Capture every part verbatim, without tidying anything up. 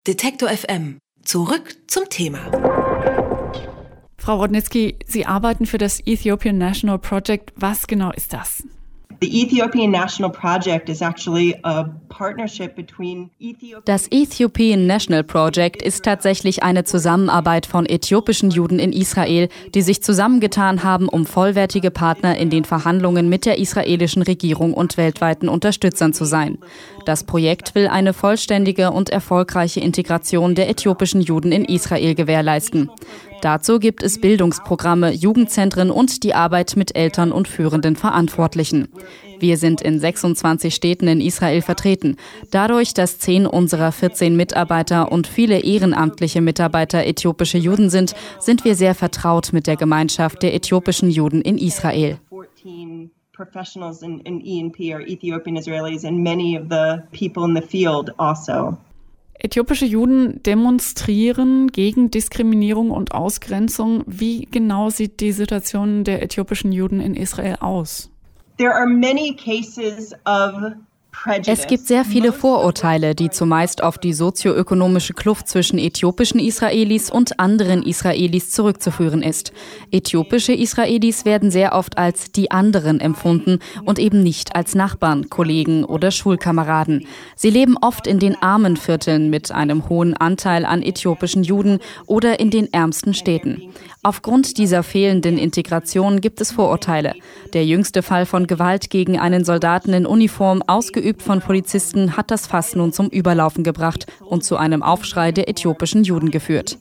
Detektor F M. Zurück zum Thema. Frau Rodnicki, Sie arbeiten für das Ethiopian National Project. Was genau ist das? The Ethiopian National Project is actually a partnership between Ethiopia. Das Ethiopian National Project ist tatsächlich eine Zusammenarbeit von äthiopischen Juden in Israel, die sich zusammengetan haben, um vollwertige Partner in den Verhandlungen mit der israelischen Regierung und weltweiten Unterstützern zu sein. Das Projekt will eine vollständige und erfolgreiche Integration der äthiopischen Juden in Israel gewährleisten. Dazu gibt es Bildungsprogramme, Jugendzentren und die Arbeit mit Eltern und führenden Verantwortlichen. Wir sind in sechsundzwanzig Städten in Israel vertreten. Dadurch, dass zehn unserer vierzehn Mitarbeiter und viele ehrenamtliche Mitarbeiter äthiopische Juden sind, sind wir sehr vertraut mit der Gemeinschaft der äthiopischen Juden in Israel. Professionals in, in E N P are Ethiopian Israelis and many of the people in the field also. Äthiopische Juden demonstrieren gegen Diskriminierung und Ausgrenzung. Wie genau sieht die Situation der äthiopischen Juden in Israel aus? There are many cases of Es gibt sehr viele Vorurteile, die zumeist auf die sozioökonomische Kluft zwischen äthiopischen Israelis und anderen Israelis zurückzuführen ist. Äthiopische Israelis werden sehr oft als die anderen empfunden und eben nicht als Nachbarn, Kollegen oder Schulkameraden. Sie leben oft in den armen Vierteln mit einem hohen Anteil an äthiopischen Juden oder in den ärmsten Städten. Aufgrund dieser fehlenden Integration gibt es Vorurteile. Der jüngste Fall von Gewalt gegen einen Soldaten in Uniform, ausgeübt von Polizisten, hat das Fass nun zum Überlaufen gebracht und zu einem Aufschrei der äthiopischen Juden geführt.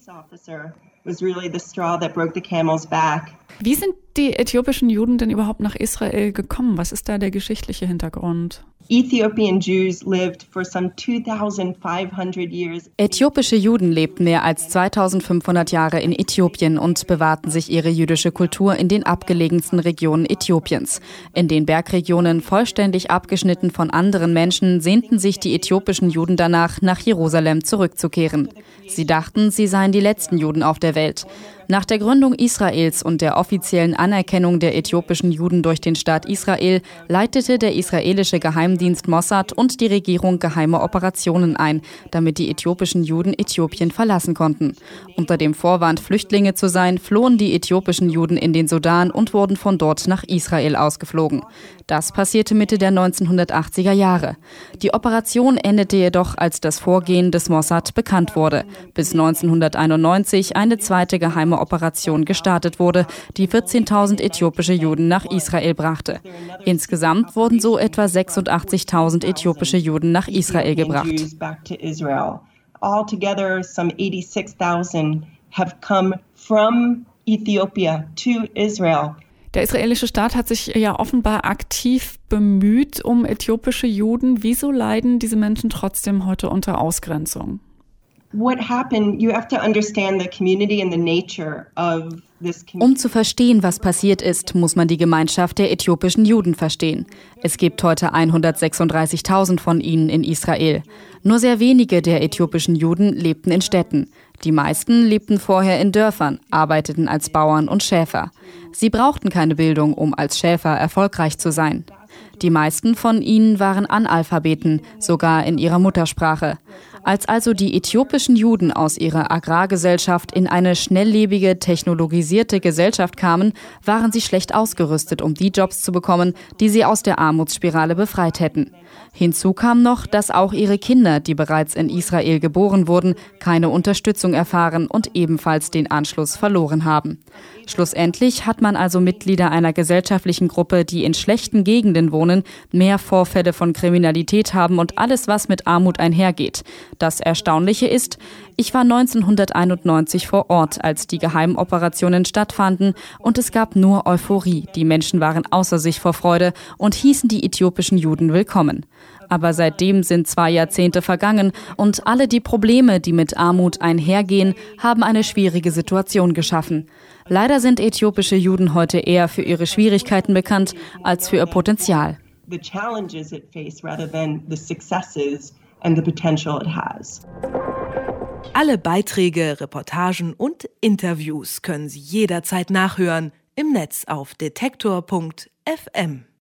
Wie sind die äthiopischen Juden denn überhaupt nach Israel gekommen? Was ist da der geschichtliche Hintergrund? Ethiopian Jews lived for some two thousand five hundred years. Äthiopische Juden lebten mehr als zweitausendfünfhundert Jahre in Äthiopien und bewahrten sich ihre jüdische Kultur in den abgelegensten Regionen Äthiopiens. In den Bergregionen, vollständig abgeschnitten von anderen Menschen, sehnten sich die äthiopischen Juden danach, nach Jerusalem zurückzukehren. Sie dachten, sie seien die letzten Juden auf der Welt. Nach der Gründung Israels und der offiziellen Anerkennung der äthiopischen Juden durch den Staat Israel leitete der israelische Geheimdienst Mossad und die Regierung geheime Operationen ein, damit die äthiopischen Juden Äthiopien verlassen konnten. Unter dem Vorwand, Flüchtlinge zu sein, flohen die äthiopischen Juden in den Sudan und wurden von dort nach Israel ausgeflogen. Das passierte Mitte der neunzehnhundertachtziger Jahre. Die Operation endete jedoch, als das Vorgehen des Mossad bekannt wurde, bis neunzehnhunderteinundneunzig eine zweite geheime Operation gestartet wurde, die vierzehntausend äthiopische Juden nach Israel brachte. Insgesamt wurden so etwa sechsundachtzigtausend äthiopische Juden nach Israel gebracht. Altogether, some eighty-six thousand have come from Ethiopia to Israel. Der israelische Staat hat sich ja offenbar aktiv bemüht um äthiopische Juden. Wieso leiden diese Menschen trotzdem heute unter Ausgrenzung? What happened, you have to understand the community and the nature of this community. Um zu verstehen, was passiert ist, muss man die Gemeinschaft der äthiopischen Juden verstehen. Es gibt heute hundertsechsunddreißigtausend von ihnen in Israel. Nur sehr wenige der äthiopischen Juden lebten in Städten. Die meisten lebten vorher in Dörfern, arbeiteten als Bauern und Schäfer. Sie brauchten keine Bildung, um als Schäfer erfolgreich zu sein. Die meisten von ihnen waren Analphabeten, sogar in ihrer Muttersprache. Als also die äthiopischen Juden aus ihrer Agrargesellschaft in eine schnelllebige, technologisierte Gesellschaft kamen, waren sie schlecht ausgerüstet, um die Jobs zu bekommen, die sie aus der Armutsspirale befreit hätten. Hinzu kam noch, dass auch ihre Kinder, die bereits in Israel geboren wurden, keine Unterstützung erfahren und ebenfalls den Anschluss verloren haben. Schlussendlich hat man also Mitglieder einer gesellschaftlichen Gruppe, die in schlechten Gegenden wohnen, mehr Vorfälle von Kriminalität haben und alles, was mit Armut einhergeht. Das Erstaunliche ist, ich war neunzehnhunderteinundneunzig vor Ort, als die Geheimoperationen stattfanden, und es gab nur Euphorie. Die Menschen waren außer sich vor Freude und hießen die äthiopischen Juden willkommen. Aber seitdem sind zwei Jahrzehnte vergangen und alle die Probleme, die mit Armut einhergehen, haben eine schwierige Situation geschaffen. Leider sind äthiopische Juden heute eher für ihre Schwierigkeiten bekannt als für ihr Potenzial. The challenges it face rather than the successes and the potential it has. Alle Beiträge, Reportagen und Interviews können Sie jederzeit nachhören im Netz auf detektor punkt f m.